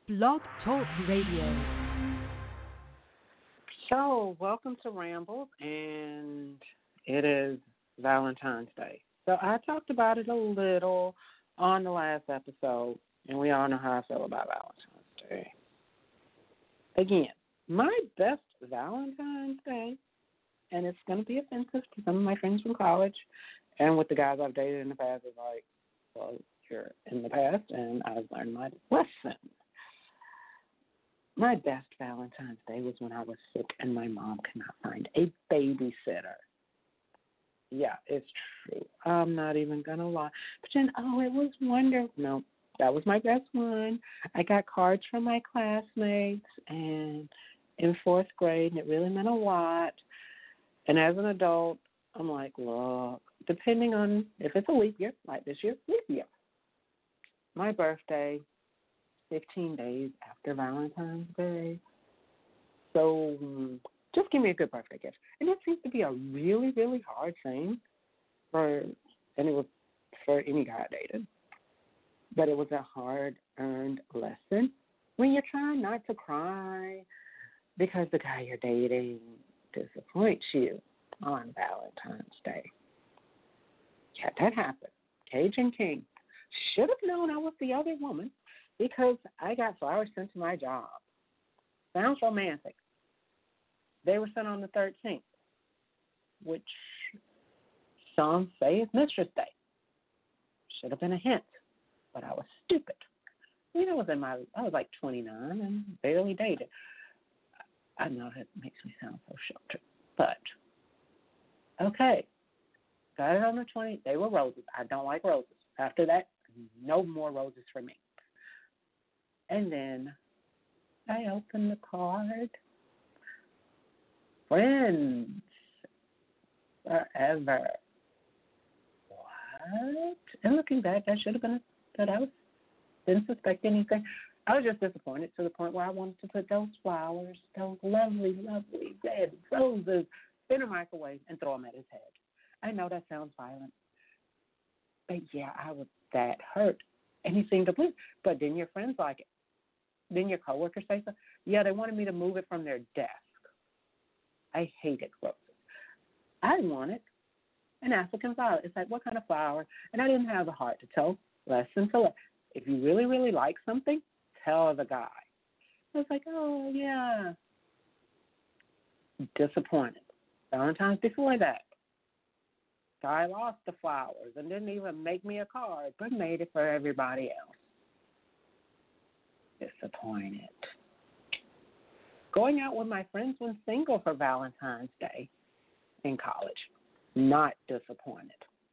Blog Talk Radio. So, welcome to Rambles, and it is Valentine's Day. So, I talked about it a little on the last episode, and we all know how I feel about Valentine's Day. Again, my best Valentine's Day, and it's going to be offensive to some of my friends from college, and with the guys I've dated in the past, is like, well, you're in the past, and I've learned my lesson. My best Valentine's Day was when I was sick and my mom could not find a babysitter. Yeah, it's true. I'm not even going to lie. But then, it was wonderful. No, that was my best one. I got cards from my classmates and in fourth grade, and it really meant a lot. And as an adult, I'm like, look, depending on if it's a leap year, like this year, leap year. My birthday, 15 days after Valentine's Day. So just give me a good birthday gift. And it seems to be a really, really hard thing and it was for any guy I dated. But it was a hard-earned lesson when you're trying not to cry because the guy you're dating disappoints you on Valentine's Day. Yeah, that happened. Cajun King. Should have known I was the other woman because I got flowers sent to my job. Sounds romantic. They were sent on the 13th, which some say is Mistress Day. Should have been a hint, but I was stupid. I was like 29 and barely dated. I know it makes me sound so sheltered, but okay. Got it on the 20th. They were roses. I don't like roses. After that, no more roses for me. And then I opened the card. Friends forever. What? And looking back, I should have been that I didn't suspect anything. I was just disappointed to the point where I wanted to put those flowers, those lovely, lovely red roses, in a microwave and throw them at his head. I know that sounds violent, but yeah, I was that hurt. And he seemed to believe. But didn't your friends like it? Didn't your coworkers say so? Yeah, they wanted me to move it from their desk. I hated roses. I wanted an African violet. It's like, what kind of flower? And I didn't have the heart to tell lesson to let. If you really, really like something, tell the guy. I was like, oh, yeah. Disappointed. Valentine's before that, guy lost the flowers and didn't even make me a card, but made it for everybody else. Disappointed. Going out with my friends when single for Valentine's Day in college. Not disappointed.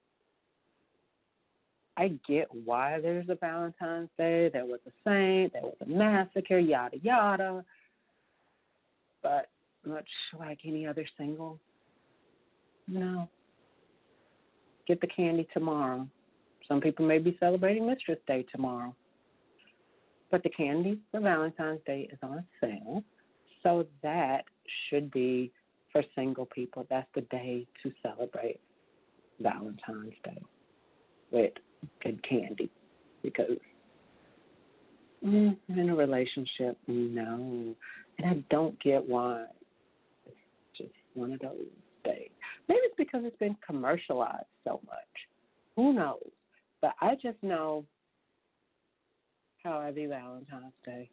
I get why there's a Valentine's Day. There was a saint. There was a massacre, yada, yada. But much like any other single, no. Get the candy tomorrow. Some people may be celebrating Mistress Day tomorrow. But the candy for Valentine's Day is on sale. So that should be for single people. That's the day to celebrate Valentine's Day with good candy. Because in a relationship, no. And I don't get why. It's just one of those days. Maybe it's because it's been commercialized so much. Who knows? But I just know how I view Valentine's Day.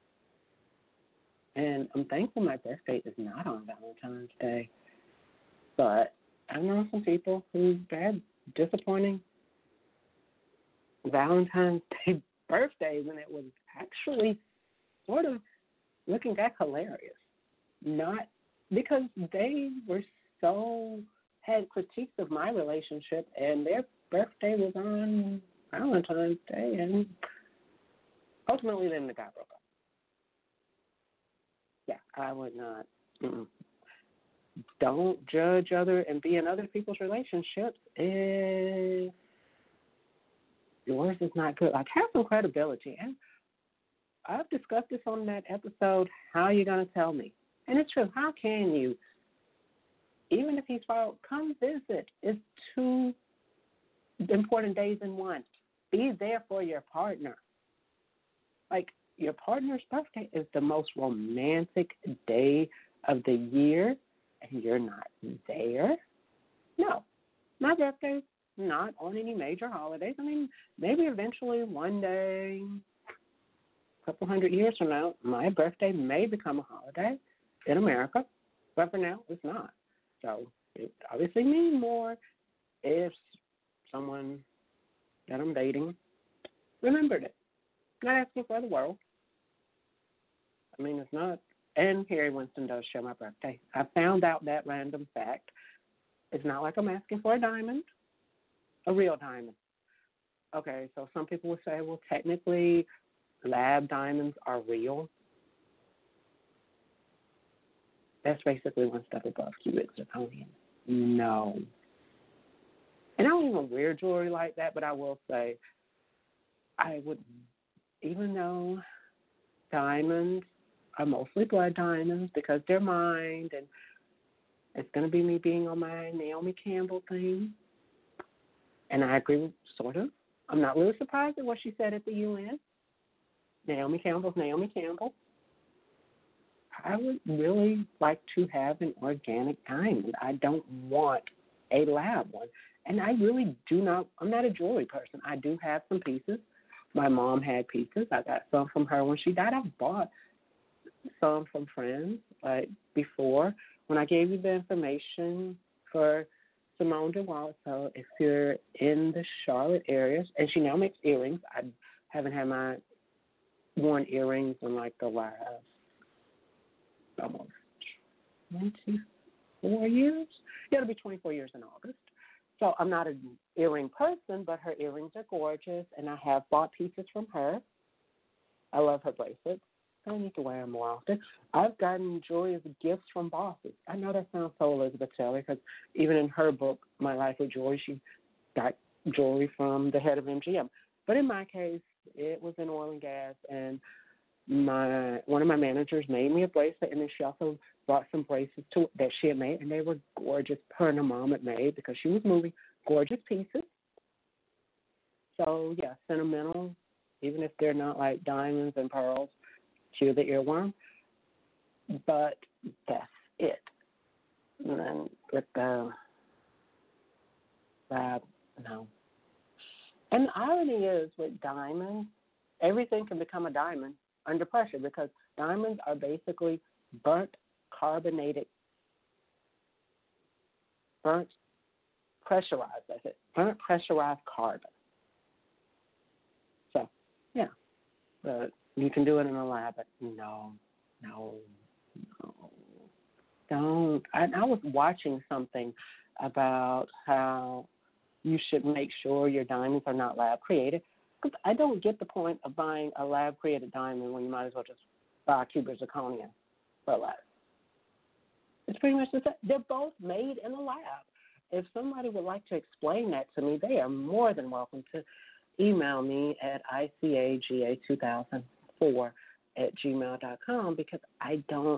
And I'm thankful my birthday is not on Valentine's Day. But I know some people who've had disappointing Valentine's Day birthdays, and it was actually sort of looking back hilarious. Not because they were had critiques of my relationship, and their birthday was on Valentine's Day, and ultimately then the guy broke up. Yeah, I would not. Don't judge and be in other people's relationships if yours is not good. Like, have some credibility. And I've discussed this on that episode, How You Gonna Tell Me? And it's true. How can you? Even if he's filed, come visit. It's 2 important days in one. Be there for your partner. Like, your partner's birthday is the most romantic day of the year and you're not there? No. My birthday's not on any major holidays. I mean, maybe eventually one day, a couple hundred years from now, my birthday may become a holiday in America, but for now, it's not. So it obviously means more if someone that I'm dating remembered it. Not asking for the world. I mean, it's not. And Harry Winston does share my birthday. I found out that random fact. It's not like I'm asking for a diamond, a real diamond. Okay, so some people will say, well, technically, lab diamonds are real. That's basically one step above cubic zirconium. No. And I don't even wear jewelry like that, but I will say I would, even though diamonds are mostly blood diamonds because they're mined, and it's going to be me being on my Naomi Campbell thing. And I agree, sort of. I'm not really surprised at what she said at the UN. Naomi Campbell's Naomi Campbell. I would really like to have an organic diamond. I don't want a lab one. And I really do not, I'm not a jewelry person. I do have some pieces. My mom had pieces. I got some from her when she died. I've bought some from friends, like before. When I gave you the information for Simone DeWalt, so if you're in the Charlotte area, and she now makes earrings. I haven't had my worn earrings in like the last almost 24 years. Yeah, it'll be 24 years in August. So I'm not an earring person, but her earrings are gorgeous, and I have bought pieces from her. I love her bracelets. I need to wear them more often. I've gotten jewelry as gifts from bosses. I know that sounds so Elizabeth Taylor because even in her book, My Life with Jewelry, she got jewelry from the head of MGM. But in my case, it was in oil and gas, and one of my managers made me a bracelet, and then she also brought some bracelets that she had made, and they were gorgeous. Her and her mom had made because she was moving. Gorgeous pieces. So, yeah, sentimental, even if they're not like diamonds and pearls, cue the earworm. But that's it. And then with the lab, no. And the irony is with diamonds, everything can become a diamond under pressure because diamonds are basically burnt pressurized, burnt pressurized carbon. So, yeah, but you can do it in a lab, but no, don't. I was watching something about how you should make sure your diamonds are not lab created. Because I don't get the point of buying a lab created diamond when you might as well just buy a cubic zirconium for less. It's pretty much the same. They're both made in a lab. If somebody would like to explain that to me, they are more than welcome to email me at icaga2004@gmail.com because I don't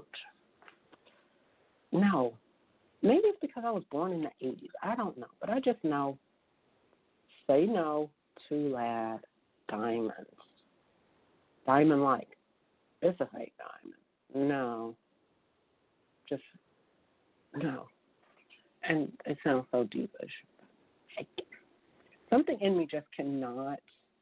know. Maybe it's because I was born in the 80s. I don't know. But I just know, say no to lab diamonds. Diamond-like. It's a fake diamond. No. Just, no. And it sounds so deepish. Something in me just cannot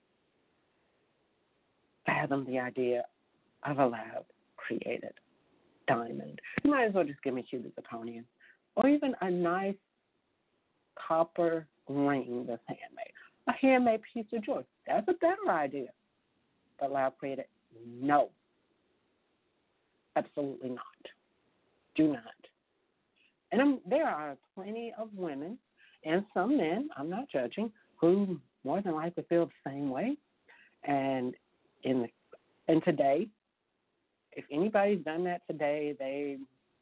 fathom the idea of a lab-created diamond. You might as well just give me cubic zirconium. Or even a nice copper ring that's handmade. A handmade piece of jewelry. That's a better idea. But lab-created, no. Absolutely not. Do not. And there are plenty of women and some men, I'm not judging, who more than likely feel the same way. And today, if anybody's done that today, they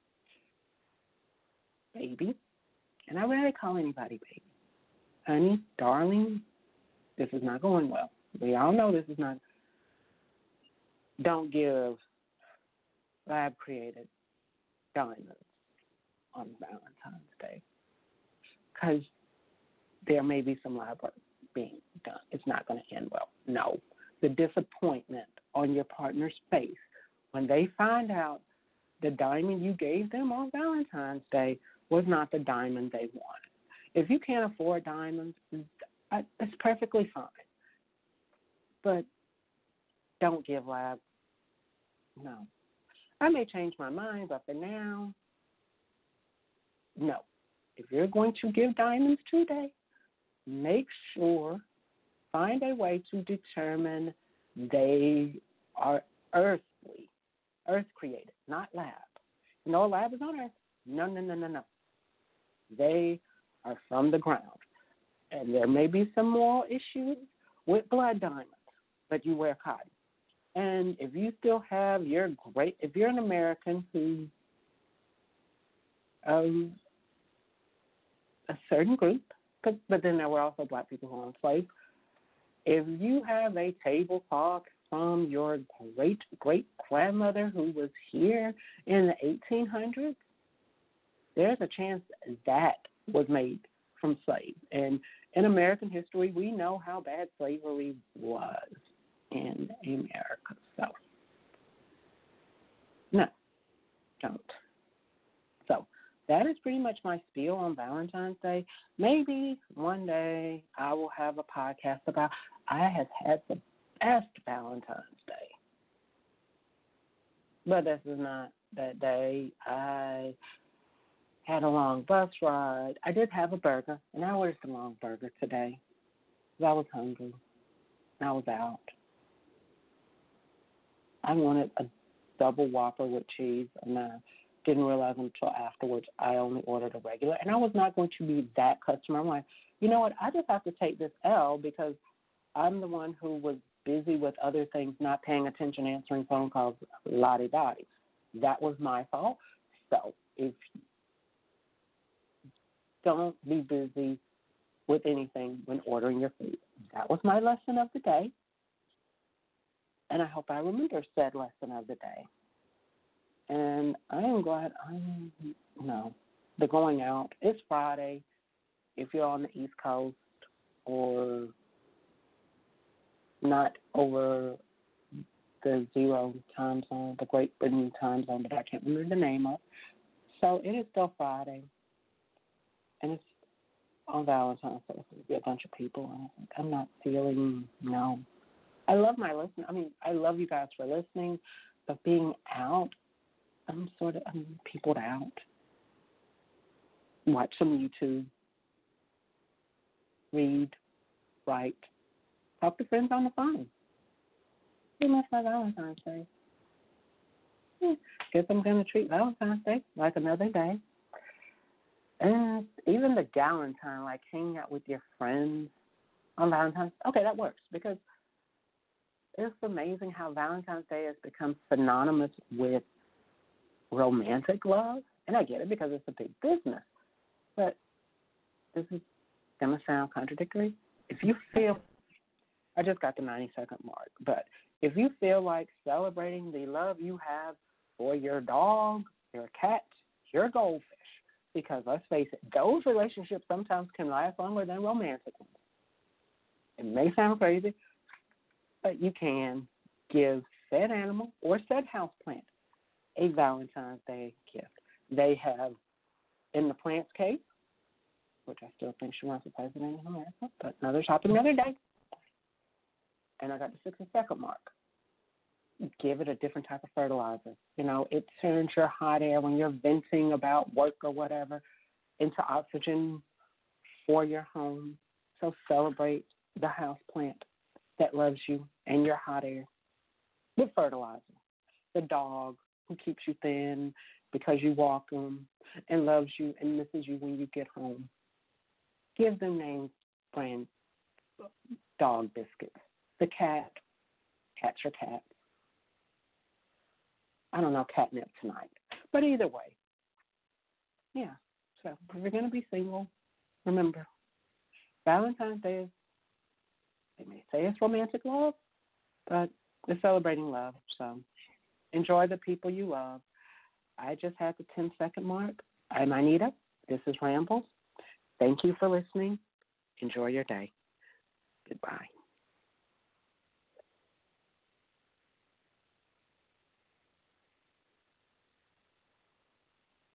baby. And I rarely call anybody baby. Honey, darling, this is not going well. We all know this is not. Don't give lab-created diamonds on Valentine's Day because there may be some lab work being done. It's not going to end well. No. The disappointment on your partner's face when they find out the diamond you gave them on Valentine's Day was not the diamond they wanted. If you can't afford diamonds, it's perfectly fine. But don't give lab. No. I may change my mind, but for now, no. If you're going to give diamonds today, make sure, find a way to determine they are earth created, not lab. No, lab is on earth. No. They are from the ground. And there may be some moral issues with blood diamonds, but you wear cotton. And if you still have if you're an American who, a certain group, but then there were also black people who were enslaved. If you have a tablecloth from your great-great-grandmother who was here in the 1800s, there's a chance that was made from slaves. And in American history, we know how bad slavery was in America. So, no, don't. So, that is pretty much my spiel on Valentine's Day. Maybe one day I will have a podcast about I have had the best Valentine's Day. But this is not that day. I had a long bus ride. I did have a burger, and I ordered the long burger today because I was hungry. I was out. I wanted a double Whopper with cheese, and I didn't realize until afterwards I only ordered a regular. And I was not going to be that customer. I'm like, you know what, I just have to take this L because I'm the one who was busy with other things, not paying attention, answering phone calls, la-di-da-di. That was my fault. So if don't be busy with anything when ordering your food. That was my lesson of the day. And I hope I remember said lesson of the day. And I am glad the going out. It's Friday. If you're on the East Coast or not over the zero time zone, the Great Britain time zone that I can't remember the name of. So it is still Friday. And it's on Valentine's Day, so there'll be a bunch of people. And I'm not feeling, I love my listening. I mean, I love you guys for listening, but being out, I'm peopled out. Watch some YouTube. Read. Write. Talk to friends on the phone. That's my Valentine's Day. Guess I'm going to treat Valentine's Day like another day. And even the Galentine, like hanging out with your friends on Valentine's, okay, that works because it's amazing how Valentine's Day has become synonymous with romantic love. And I get it because it's a big business. But this is going to sound contradictory. If you feel, I just got the 90-second mark, but if you feel like celebrating the love you have for your dog, your cat, your goldfish, because let's face it, those relationships sometimes can last longer than romantic ones. It may sound crazy, but you can give said animal or said houseplant a Valentine's Day gift. They have, in the plant's case, which I still think she wants a president in America, but another topic, another day. And I got the 60-second mark. Give it a different type of fertilizer. It turns your hot air when you're venting about work or whatever into oxygen for your home. So celebrate the house plant that loves you and your hot air with fertilizer. The dog who keeps you thin because you walk them and loves you and misses you when you get home. Give them names, brand dog biscuits. The cat, cats are cats. I don't know, catnip tonight. But either way, yeah. So if you're going to be single, remember, Valentine's Day is, they may say it's romantic love, but it's celebrating love. So enjoy the people you love. I just had the 10-second mark. I'm Anita. This is Rambles. Thank you for listening. Enjoy your day. Goodbye.